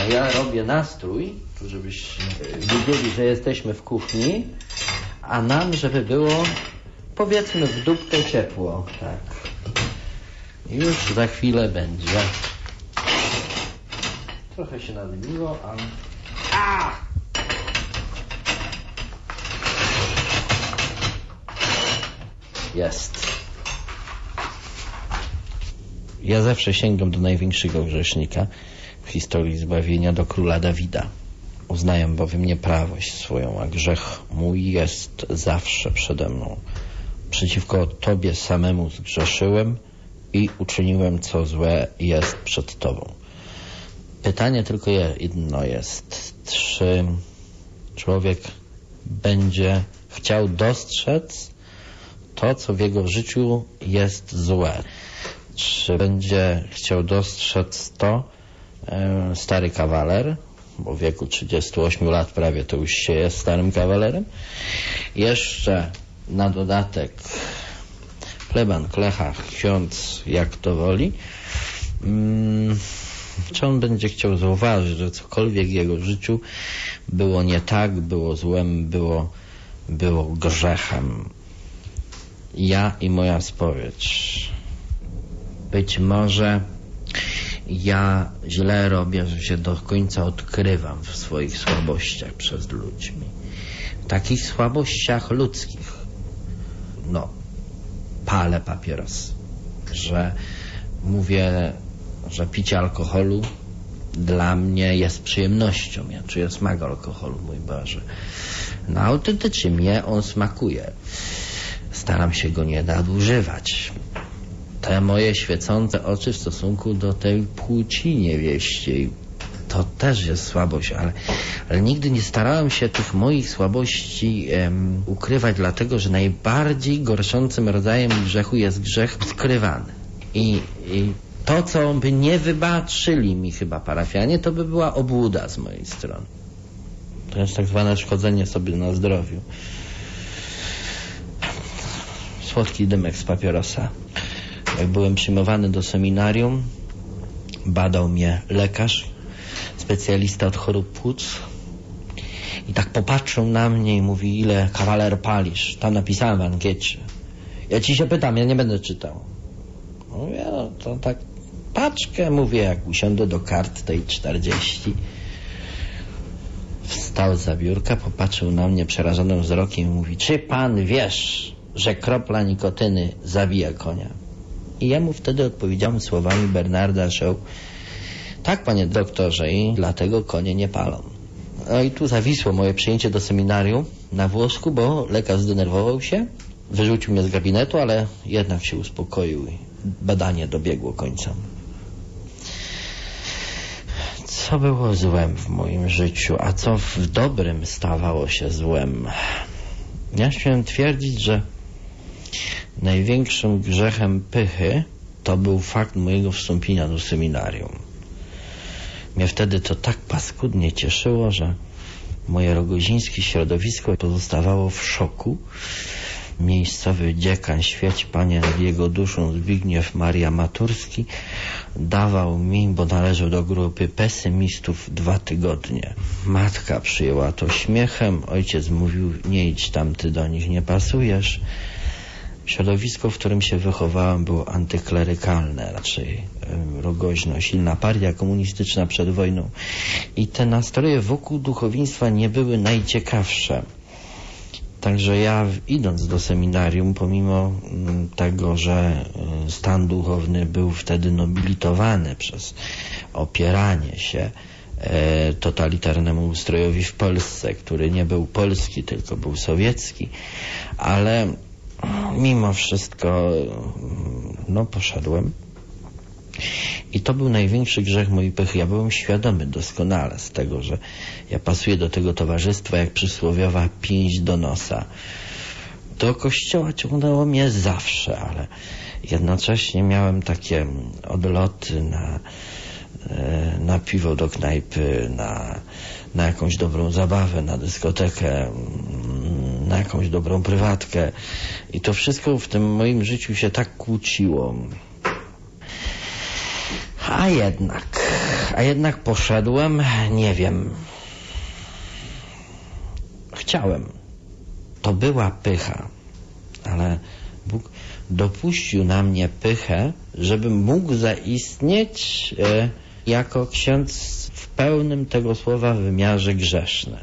ja robię nastrój, żebyście wiedzieli, że jesteśmy w kuchni, a nam, żeby było, powiedzmy, w dupkę ciepło. Tak. Już za chwilę będzie. Trochę się nadmiło, ale... Jest. Ja zawsze sięgam do największego grzesznika w historii zbawienia, do króla Dawida. Uznaję bowiem nieprawość swoją, a grzech mój jest zawsze przede mną. Przeciwko Tobie samemu zgrzeszyłem i uczyniłem, co złe jest przed Tobą. Pytanie tylko jedno jest. Czy człowiek będzie chciał dostrzec to, co w jego życiu jest złe? Czy będzie chciał dostrzec to stary kawaler, bo w wieku 38 lat prawie to już się jest starym kawalerem, jeszcze na dodatek pleban, klecha, ksiądz, jak to woli, czy on będzie chciał zauważyć, że cokolwiek w jego życiu było nie tak, było złem, było grzechem? Ja i moja spowiedź. Być może ja źle robię, że się do końca odkrywam w swoich słabościach przed ludźmi. W takich słabościach ludzkich. Palę papieros. Że mówię, że picie alkoholu dla mnie jest przyjemnością. Ja czuję smak alkoholu, mój Boże. Autentycznie mnie on smakuje. Staram się go nie nadużywać. Te moje świecące oczy w stosunku do tej płci niewieściej, to też jest słabość, ale nigdy nie starałem się tych moich słabości ukrywać, dlatego że najbardziej gorszącym rodzajem grzechu jest grzech skrywany. I to, co by nie wybaczyli mi chyba parafianie, to by była obłuda z mojej strony. To jest tak zwane szkodzenie sobie na zdrowiu. Słodki dymek z papierosa. Jak byłem przyjmowany do seminarium, badał mnie lekarz, specjalista od chorób płuc, i tak popatrzył na mnie i mówi: ile kawaler palisz? Tam napisałem w ankiecie. Ja ci się pytam, ja nie będę czytał. Mówię, to tak paczkę, mówię, jak usiądę do kart tej 40. Wstał zza biurka, popatrzył na mnie przerażonym wzrokiem i mówi: czy pan wiesz, że kropla nikotyny zabija konia? I ja mu wtedy odpowiedziałem słowami Bernarda Shaw: tak, panie doktorze, i dlatego konie nie palą. No i tu zawisło moje przyjęcie do seminarium na włosku, bo lekarz zdenerwował się, wyrzucił mnie z gabinetu, ale jednak się uspokoił i badanie dobiegło końca. Co było złem w moim życiu, a co w dobrym stawało się złem? Ja śmiem twierdzić, że największym grzechem pychy to był fakt mojego wstąpienia do seminarium. Mnie wtedy to tak paskudnie cieszyło, że moje rogozińskie środowisko pozostawało w szoku. Miejscowy dziekan, świeć Panie nad jego duszą, Zbigniew Maria Maturski, dawał mi, bo należał do grupy pesymistów, 2 tygodnie. Matka przyjęła to śmiechem, ojciec mówił: nie idź tam, ty do nich nie pasujesz. Środowisko, w którym się wychowałem, było antyklerykalne, raczej Rogoźno, silna partia komunistyczna przed wojną. I te nastroje wokół duchowieństwa nie były najciekawsze. Także ja, idąc do seminarium, pomimo tego, że stan duchowny był wtedy nobilitowany przez opieranie się totalitarnemu ustrojowi w Polsce, który nie był polski, tylko był sowiecki, ale mimo wszystko poszedłem. I to był największy grzech mojej pychy. Ja byłem świadomy doskonale z tego, że ja pasuję do tego towarzystwa jak przysłowiowa pięść do nosa. Do kościoła ciągnęło mnie zawsze, ale jednocześnie miałem takie odloty na piwo do knajpy, na jakąś dobrą zabawę, na dyskotekę, na jakąś dobrą prywatkę. I to wszystko w tym moim życiu się tak kłóciło. A jednak A jednak poszedłem, nie wiem. Chciałem. To była pycha, ale Bóg dopuścił na mnie pychę, żebym mógł zaistnieć jako ksiądz w pełnym tego słowa wymiarze grzeszny.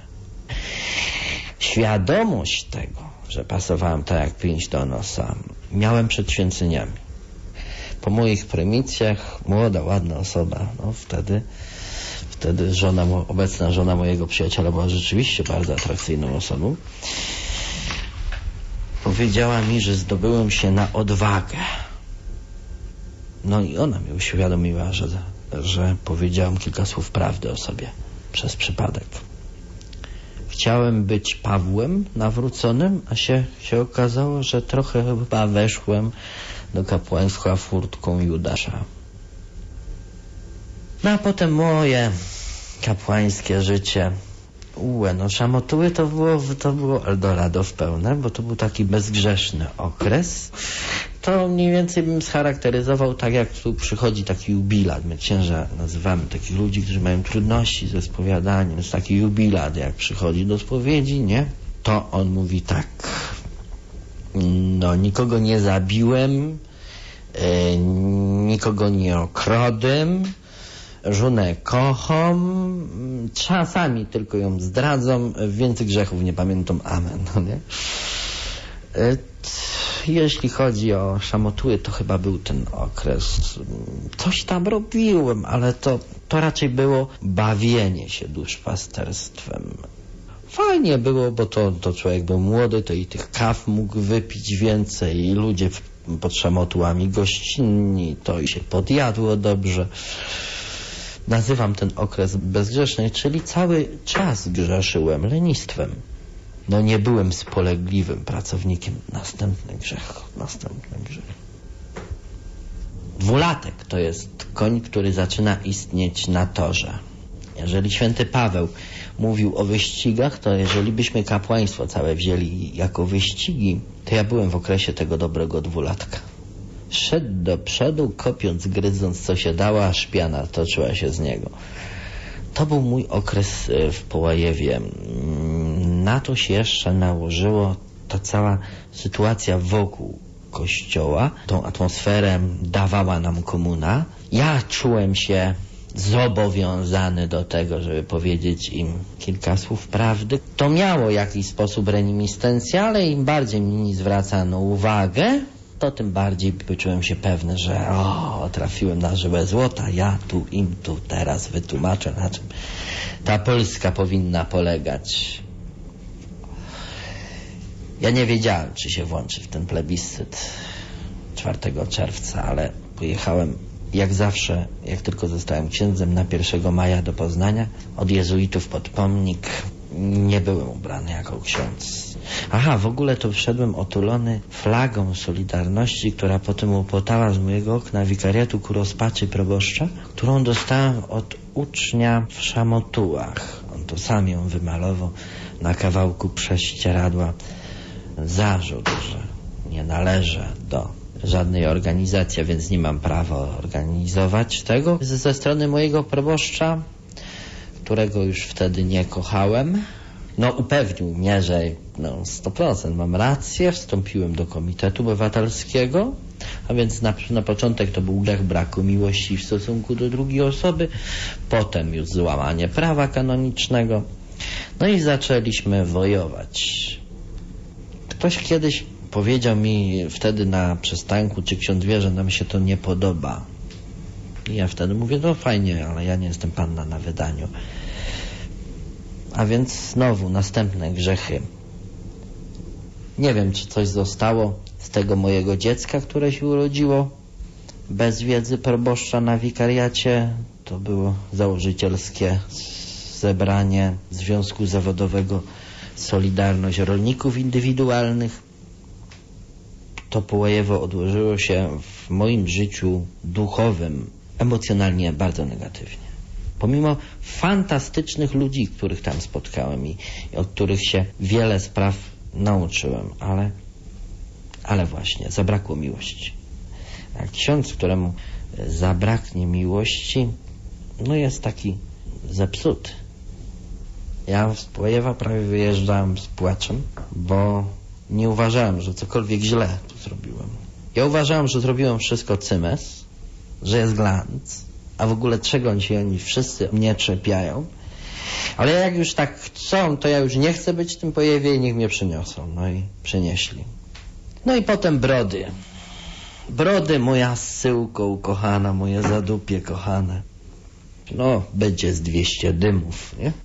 Świadomość tego, że pasowałem tak jak pięść do nosa, miałem przed święceniami. Po moich prymitcjach młoda, ładna osoba, wtedy obecna żona mojego przyjaciela była rzeczywiście bardzo atrakcyjną osobą, powiedziała mi, że zdobyłem się na odwagę. No i ona mi uświadomiła, że powiedziałem kilka słów prawdy o sobie przez przypadek. Chciałem być Pawłem nawróconym, a się okazało, że trochę chyba weszłem do kapłaństwa furtką Judasza. No a potem moje kapłańskie życie. Szamotuły to było Eldorado w pełne, bo to był taki bezgrzeszny okres. To mniej więcej bym scharakteryzował tak, jak tu przychodzi taki jubilat. My księża nazywamy takich ludzi, którzy mają trudności ze spowiadaniem. Jest taki jubilat, jak przychodzi do spowiedzi, nie? To on mówi tak: nikogo nie zabiłem, nikogo nie okradłem, żonę kocham, czasami tylko ją zdradzam, więcej grzechów nie pamiętam, amen. Nie? Jeśli chodzi o szamotuły, to chyba był ten okres. Coś tam robiłem, ale to raczej było bawienie się duszpasterstwem. Fajnie było, bo to człowiek był młody, to i tych kaw mógł wypić więcej, i ludzie pod szamotułami gościnni, to i się podjadło dobrze. Nazywam ten okres bezgrzeszny, czyli cały czas grzeszyłem lenistwem. Nie byłem spolegliwym pracownikiem. Następny grzech. Dwulatek to jest koń, który zaczyna istnieć na torze. Jeżeli święty Paweł mówił o wyścigach, to jeżeli byśmy kapłaństwo całe wzięli jako wyścigi, to ja byłem w okresie tego dobrego dwulatka. Szedł do przodu, kopiąc, gryząc co się dało, aż piana toczyła się z niego. To był mój okres w Połajewie. Na to się jeszcze nałożyło ta cała sytuacja wokół kościoła. Tą atmosferę dawała nam komuna. Ja czułem się zobowiązany do tego, żeby powiedzieć im kilka słów prawdy. To miało jakiś sposób reminiscencję, ale im bardziej mi zwracano uwagę, to tym bardziej poczułem się pewny, że trafiłem na żyłę złota. Ja im teraz wytłumaczę, na czym ta Polska powinna polegać. Ja nie wiedziałem, czy się włączy w ten plebiscyt 4 czerwca, ale pojechałem jak zawsze, jak tylko zostałem księdzem, na 1 maja do Poznania, od jezuitów pod pomnik. Nie byłem ubrany jako ksiądz. W ogóle to wszedłem otulony flagą Solidarności, która potem upłotała z mojego okna wikariatu ku rozpaczy proboszcza, którą dostałem od ucznia w Szamotułach. On to sam ją wymalował na kawałku prześcieradła. Zarzut, że nie należę do żadnej organizacji, a więc nie mam prawa organizować tego. Ze strony mojego proboszcza, którego już wtedy nie kochałem, upewnił mnie, że 100% mam rację. Wstąpiłem do Komitetu Obywatelskiego, a więc na początek to był grzech braku miłości w stosunku do drugiej osoby, potem już złamanie prawa kanonicznego, i zaczęliśmy wojować. Ktoś kiedyś powiedział mi wtedy na przystanku, czy ksiądz wie, że nam się to nie podoba. I ja wtedy mówię, fajnie, ale ja nie jestem panna na wydaniu. A więc znowu następne grzechy. Nie wiem, czy coś zostało z tego mojego dziecka, które się urodziło bez wiedzy proboszcza na wikariacie. To było założycielskie zebranie Związku Zawodowego Solidarność Rolników Indywidualnych. To Połajewo odłożyło się w moim życiu duchowym, emocjonalnie bardzo negatywnie. Pomimo fantastycznych ludzi, których tam spotkałem i od których się wiele spraw nauczyłem, ale właśnie zabrakło miłości. A ksiądz, któremu zabraknie miłości, no jest taki zepsuty. Ja z Połajewa prawie wyjeżdżałem z płaczem, bo nie uważałem, że cokolwiek źle tu zrobiłem. Ja uważałem, że zrobiłem wszystko cymes, że jest glans, a w ogóle czego oni wszyscy mnie czepiają. Ale jak już tak chcą, to ja już nie chcę być w tym Pojewie i niech mnie przyniosą. No i przynieśli. No i potem Brody. Brody, moja zsyłko ukochana, moje zadupie kochane. No, będzie z 200 dymów, nie?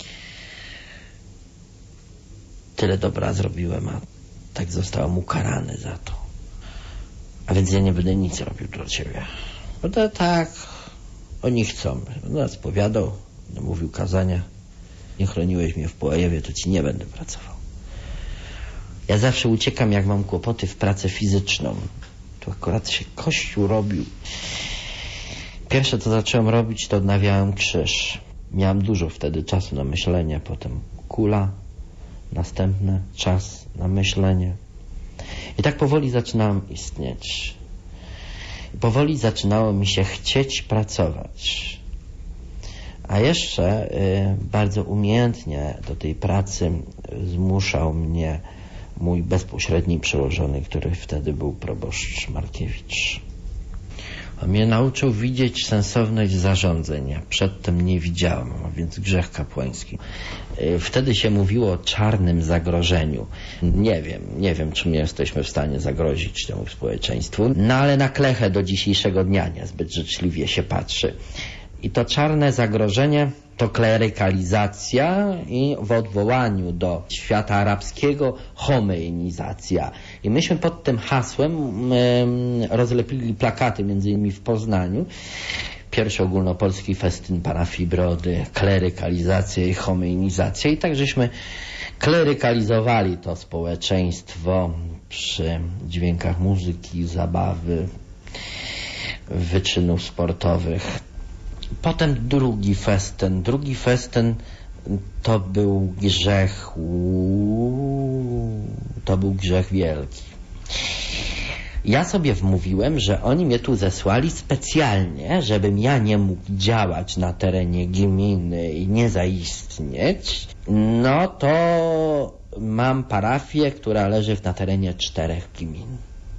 Tyle dobra zrobiłem, a tak zostałem ukarany za to. A więc ja nie będę nic robił dla ciebie. Będę tak, oni chcą. Będę spowiadał, będę mówił kazania. Nie chroniłeś mnie w Połajewie, to ci nie będę pracował. Ja zawsze uciekam, jak mam kłopoty w pracę fizyczną. Tu akurat się kościół robił. Pierwsze, co zacząłem robić, to odnawiałem krzyż. Miałem dużo wtedy czasu na myślenie, potem kula, następny czas na myślenie. I tak powoli zaczynałem istnieć. I powoli zaczynało mi się chcieć pracować. A jeszcze bardzo umiejętnie do tej pracy zmuszał mnie mój bezpośredni przełożony, który wtedy był proboszcz Markiewicz. On mnie nauczył widzieć sensowność zarządzeń. Przedtem nie widziałem, a więc grzech kapłański. Wtedy się mówiło o czarnym zagrożeniu. Nie wiem, czy my jesteśmy w stanie zagrozić temu społeczeństwu. No ale na klechę do dzisiejszego dnia niezbyt życzliwie się patrzy. I to czarne zagrożenie to klerykalizacja i w odwołaniu do świata arabskiego homeinizacja. I myśmy pod tym hasłem rozlepili plakaty, między innymi w Poznaniu. Pierwszy ogólnopolski festyn parafii Brody, klerykalizacja i homeinizacja. I tak żeśmy klerykalizowali to społeczeństwo przy dźwiękach muzyki, zabawy, wyczynów sportowych. Potem drugi festyn to był grzech wielki. Ja sobie wmówiłem, że oni mnie tu zesłali specjalnie, żebym ja nie mógł działać na terenie gminy i nie zaistnieć. No to mam parafię, która leży na terenie 4 gmin.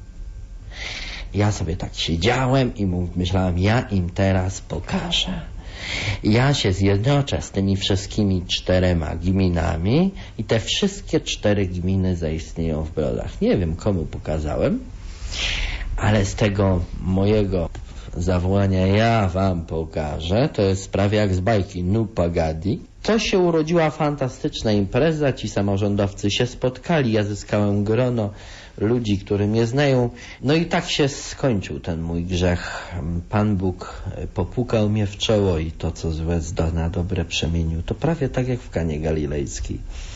Ja sobie tak siedziałem i myślałem, ja im teraz pokażę. Ja się zjednoczę z tymi wszystkimi 4 gminami i te wszystkie 4 gminy zaistnieją w Brodach. Nie wiem, komu pokazałem, ale z tego mojego zawołania ja wam pokażę, to jest prawie jak z bajki Nupagadi. To się urodziła fantastyczna impreza, ci samorządowcy się spotkali, ja zyskałem grono ludzi, którzy mnie znają. No i tak się skończył ten mój grzech. Pan Bóg popukał mnie w czoło i to, co złe na dobre przemienił. To prawie tak jak w Kanie Galilejskiej.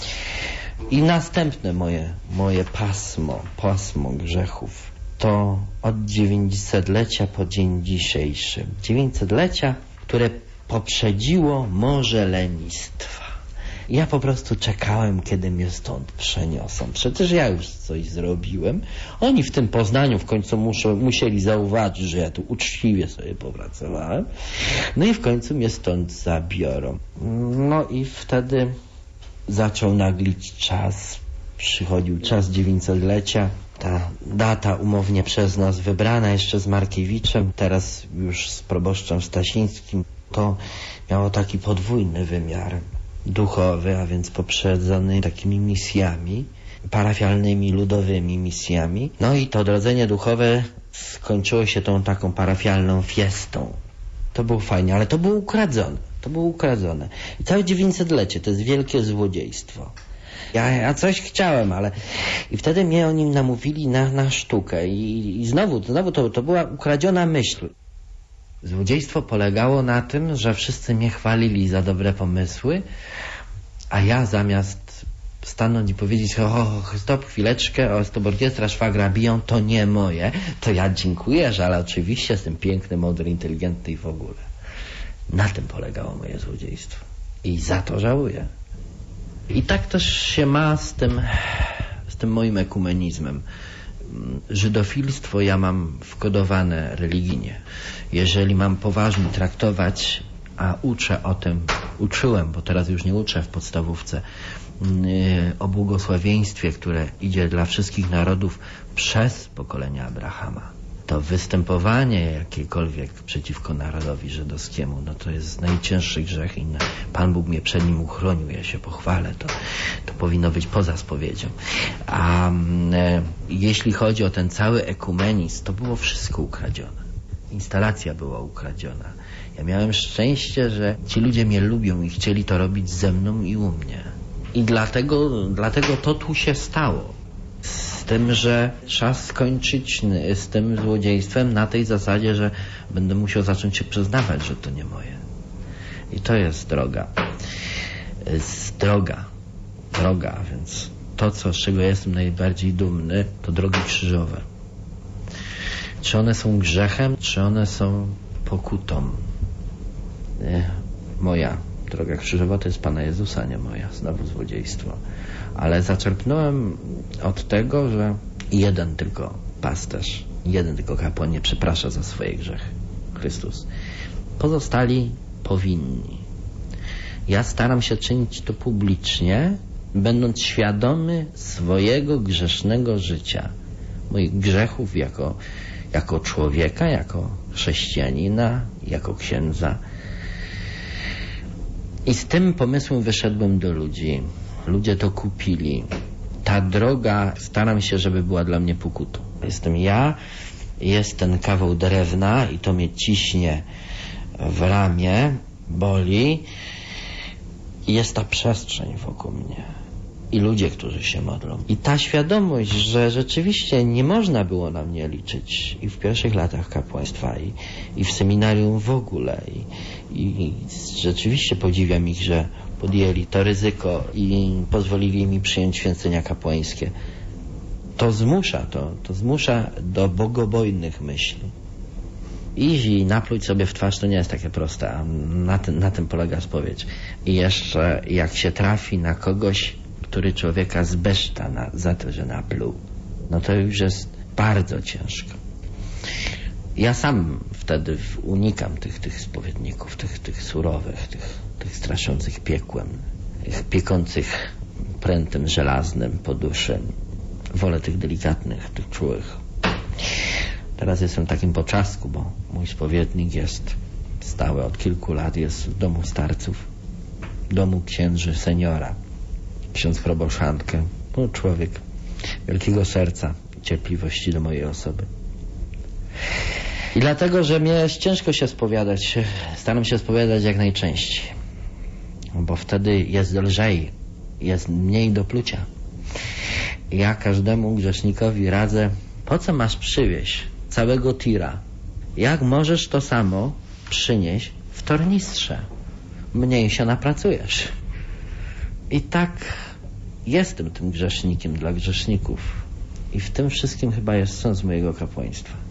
I następne moje pasmo grzechów to od 900-lecia po dzień dzisiejszy. 900-lecia, które poprzedziło morze lenistwa. Ja po prostu czekałem, kiedy mnie stąd przeniosą. Przecież ja już coś zrobiłem. Oni w tym Poznaniu w końcu musieli zauważyć, że ja tu uczciwie sobie popracowałem. No i w końcu mnie stąd zabiorą. No i wtedy zaczął naglić czas. Przychodził czas 900-lecia. Ta data umownie przez nas wybrana jeszcze z Markiewiczem, teraz już z proboszczem Stasińskim, to miało taki podwójny wymiar duchowy, a więc poprzedzony takimi misjami, parafialnymi, ludowymi misjami. No i to odrodzenie duchowe skończyło się tą taką parafialną fiestą. To było fajnie, ale to było ukradzone. I całe 900-lecie to jest wielkie złodziejstwo. Ja coś chciałem, ale... I wtedy mnie oni namówili na sztukę. I znowu to była ukradziona myśl. Złodziejstwo polegało na tym, że wszyscy mnie chwalili za dobre pomysły, a ja zamiast stanąć i powiedzieć, stop, chwileczkę, stop, orkiestra, szwagra biją, to nie moje, to ja dziękuję, ale oczywiście jestem piękny, mądry, inteligentny i w ogóle. Na tym polegało moje złodziejstwo. I za to żałuję. I tak też się ma z tym moim ekumenizmem. Żydofilstwo ja mam wkodowane religijnie. Jeżeli mam poważnie traktować a uczę o tym, uczyłem, bo teraz już nie uczę w podstawówce, o błogosławieństwie, które idzie dla wszystkich narodów przez pokolenia Abrahama. To występowanie jakiekolwiek przeciwko narodowi żydowskiemu, no to jest najcięższy grzech i Pan Bóg mnie przed nim uchronił, ja się pochwalę, to powinno być poza spowiedzią. A jeśli chodzi o ten cały ekumenizm, to było wszystko ukradzione. Instalacja była ukradziona. Ja miałem szczęście, że ci ludzie mnie lubią i chcieli to robić ze mną i u mnie. I dlatego to tu się stało. Z tym, że trzeba skończyć z tym złodziejstwem na tej zasadzie, że będę musiał zacząć się przyznawać, że to nie moje. I to jest droga. Droga, więc to, z czego jestem najbardziej dumny, to drogi krzyżowe. Czy one są grzechem, czy one są pokutą? Moja droga krzyżowa to jest Pana Jezusa, nie moja. Znowu złodziejstwo. Ale zaczerpnąłem od tego, że jeden tylko pasterz, jeden tylko kapłan nie przeprasza za swoje grzechy. Chrystus. Pozostali powinni. Ja staram się czynić to publicznie, będąc świadomy swojego grzesznego życia. Moich grzechów jako człowieka, jako chrześcijanina, jako księdza. I z tym pomysłem wyszedłem do ludzi. Ludzie to kupili. Ta droga, staram się, żeby była dla mnie pokutą. Jestem ja, jest ten kawał drewna i to mnie ciśnie w ramię, boli. I jest ta przestrzeń wokół mnie. I ludzie, którzy się modlą. I ta świadomość, że rzeczywiście nie można było na mnie liczyć i w pierwszych latach kapłaństwa i w seminarium w ogóle. I rzeczywiście podziwiam ich, że podjęli to ryzyko i pozwolili mi przyjąć święcenia kapłańskie. To zmusza do bogobojnych myśli. Iść i napluć sobie w twarz to nie jest takie proste, a na tym polega spowiedź. I jeszcze jak się trafi na kogoś, który człowieka zbeszta za to, że napluł, no to już jest bardzo ciężko. Ja sam wtedy unikam tych spowiedników, tych surowych, tych straszących piekłem, tych piekących prętem żelaznym po duszy. Wolę tych delikatnych, tych czułych. Teraz jestem w takim poczasku, bo mój spowiednik jest stały od kilku lat, jest w domu starców, w domu księży seniora. Ksiądz Chroboszankę, człowiek wielkiego serca i cierpliwości do mojej osoby. I dlatego, że mnie jest ciężko się spowiadać, staram się spowiadać jak najczęściej, bo wtedy jest lżej, jest mniej do plucia. Ja każdemu grzesznikowi radzę, po co masz przywieźć całego tira? Jak możesz to samo przynieść w tornistrze? Mniej się napracujesz. I tak jestem tym grzesznikiem dla grzeszników. I w tym wszystkim chyba jest sens mojego kapłaństwa.